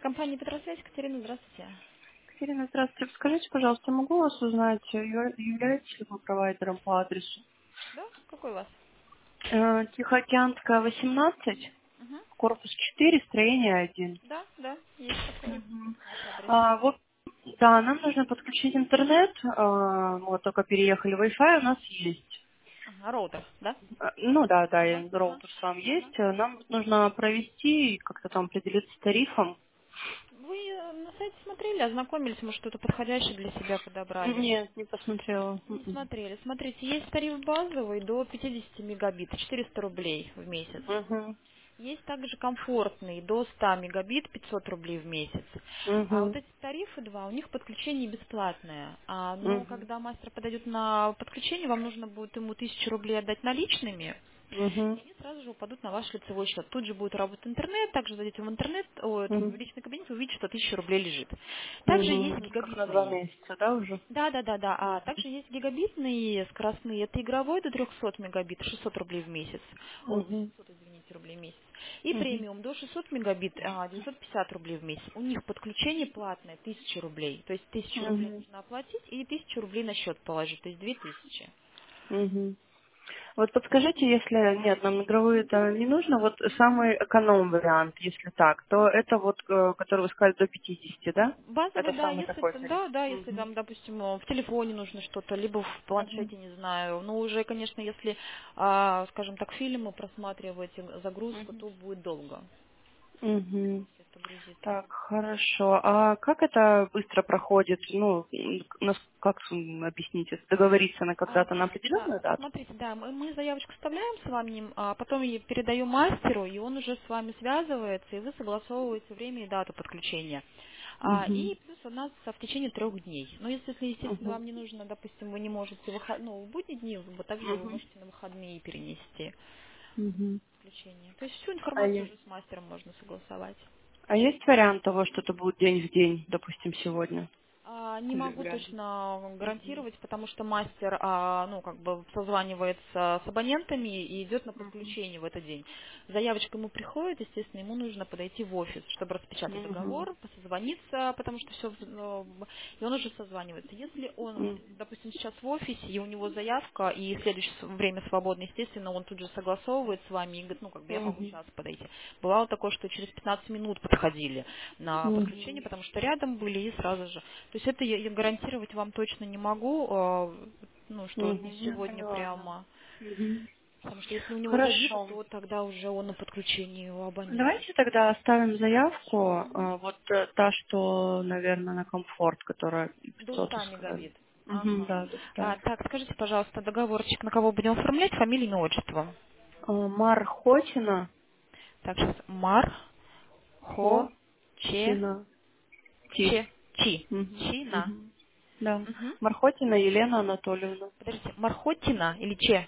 Компания Петросвязь, Катерина, здравствуйте. Катерина, здравствуйте. Скажите, пожалуйста, могу вас узнать, являетесь ли вы провайдером по адресу? Да? Какой у вас? Тихоокеанская, 18, Угу. корпус 4, строение 1. Да, да, есть такой Мгм. наш адрес. Вот, да, нам нужно подключить интернет. Вот только переехали, Wi-Fi у нас есть. Ага, роутер, да? Ну да, да, Ага, и ага, роутер сам ага. есть. Нам нужно провести и как-то там определиться с тарифом. Вы на сайте смотрели, ознакомились, может, что-то подходящее для себя подобрали? Нет, не посмотрела. Не смотрели. Смотрите, есть тариф базовый до 50 мегабит, 400 рублей в месяц. Угу. Есть также комфортный до 100 мегабит, 500 рублей в месяц. А вот Угу. эти тарифы два, у них подключение бесплатное. Но Угу. когда мастер подойдет на подключение, вам нужно будет ему 1000 рублей отдать наличными, Угу. и они сразу же упадут на ваш лицевой счет. Тут же будет работать интернет, также зайдете в интернет, в Угу. личный кабинет, вы увидите, что 1000 рублей лежит. Также есть Угу. Как на 2 гигабитные. месяца, да, уже? Да, да, да, да. А Угу. также есть гигабитные скоростные. Это игровой до 300 мегабит, 600 рублей в месяц. Ой, Угу. 800, извините, рублей в месяц. И Угу. премиум до 600 мегабит, 950 рублей в месяц. У них подключение платное, 1000 рублей. То есть 1000 рублей Угу. нужно оплатить и 1000 рублей на счет положить, то есть 2000. Угу. Вот подскажите, если нет, нам игровые это не нужно, вот самый эконом вариант, если так, то это вот, который вы сказали, до 50, да? Базовый, Это да, самый если такой тариф. да, да, если Угу. там, допустим, в телефоне нужно что-то, либо в Угу. планшете, не знаю. Но уже, конечно, если, скажем так, фильмы просматривать, загрузку, то будет долго, Угу. если это грузится. Так, хорошо. А как это быстро проходит? Ну, как объяснить, это договориться на когда-то на Да, определенную дату? смотрите, да, мы заявочку вставляем с вами, а потом ее передаю мастеру, и он уже с вами связывается, и вы согласовываете время и дату подключения. Угу. И плюс у нас в течение 3 дней. Но если, естественно, Угу. вам не нужно, допустим, вы не можете в будние дни, также вы Угу. можете на выходные перенести Угу. подключение. То есть всю А, информацию уже с мастером можно согласовать. а есть вариант того, что это будет день в день, допустим, сегодня? Не Или могу вряд ли? точно Мгм. гарантировать, потому что мастер, ну, как бы созванивается с абонентами и идет на подключение в этот день. Заявочка ему приходит, естественно, ему нужно подойти в офис, чтобы распечатать Мгм. договор, созвониться, потому что все, и он уже созванивается. Если он, Мгм. допустим, сейчас в офисе, и у него заявка, и в следующее время свободно, естественно, он тут же согласовывает с вами и говорит, ну, как бы я могу Мгм. сейчас подойти. Бывало такое, что через 15 минут подходили на подключение, Мгм. потому что рядом были и сразу же. То есть это я гарантировать вам точно не могу, ну, что вот не Мгм. Я сегодня поняла, да. прямо. Мгм. Потому что если у него забито, Хорошо. то тогда уже он на подключении у абонента. Давайте тогда оставим заявку, вот та, что, наверное, на комфорт, которая До 500 вы 100 сказали. мегабит. Мгм, Ага. да, доставим. Так, скажите, пожалуйста, договорчик на кого будем оформлять? Фамилия, имя, отчество. Мархотина, Так, сейчас. Мар, Хо, Че, Хотина, Ти. Че, Чи. Мгм. Чина. Мгм. Да. Угу. Мархотина Елена Анатольевна. Подождите, Мархотина или Че?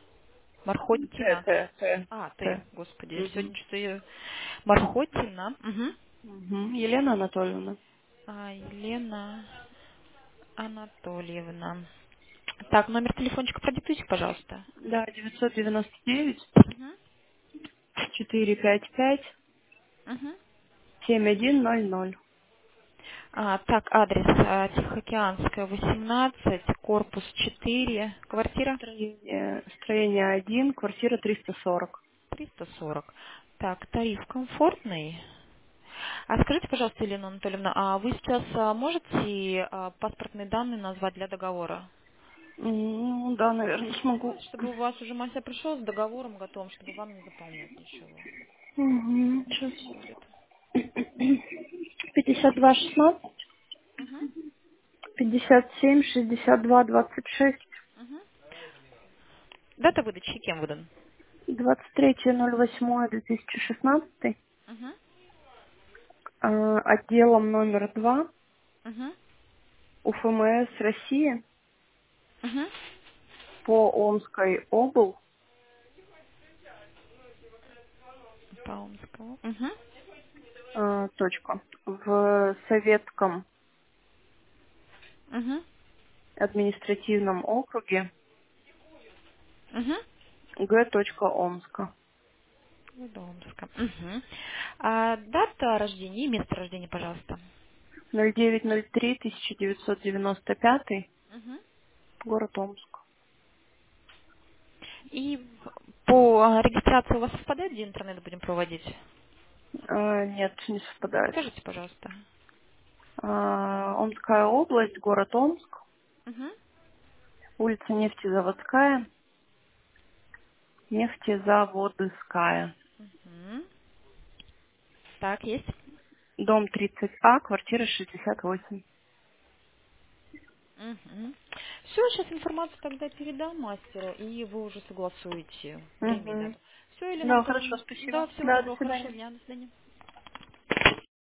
Т, Мархотина. Т, Т, Ты, Т. господи, я Мгм. сегодня что-то... Мархотина. Угу. Мгм. Елена Анатольевна. Елена Анатольевна. Так, номер телефончика продиктуйте, пожалуйста. Да, 999 Угу. 455 Угу. 7100. Так, адрес Тихоокеанская, 18, корпус 4, квартира Строение 1, квартира 340. 340. Так, тариф комфортный. Скажите, пожалуйста, Елена Анатольевна, вы сейчас можете паспортные данные назвать для договора? Ну, да, наверное, смогу. Ну, чтобы у вас уже мастер пришел с договором готовым, чтобы вам не заполнять ничего. Угу. Сейчас Сейчас. будет. 5216 Угу. 57 62 26 Угу. Дата выдачи кем выдан? 23.08.2016 Угу. отделом номер 2 Угу. УФМС России Угу. по Омской обл. Паумского. Угу. Точка. В Советском Угу. административном округе Угу. Г. Омска. Домска. Мгм. Дата рождения и место рождения, пожалуйста. 0903-1995, Мгм. город Омск. И по регистрации у вас совпадает, где интернет будем проводить? Нет, не совпадает. Скажите, пожалуйста. Омская область, город Омск, Мгм. улица Нефтезаводская, Нефтезаводская, Мгм. Так, есть. дом 30А, квартира 68. Все, сейчас информацию тогда передам мастеру, и вы уже согласуете время и Угу. дату. Все, Елена Да, хорошо, Анатольевна. спасибо. Да, всего Да, до доброго, свидания. хорошего дня, до свидания.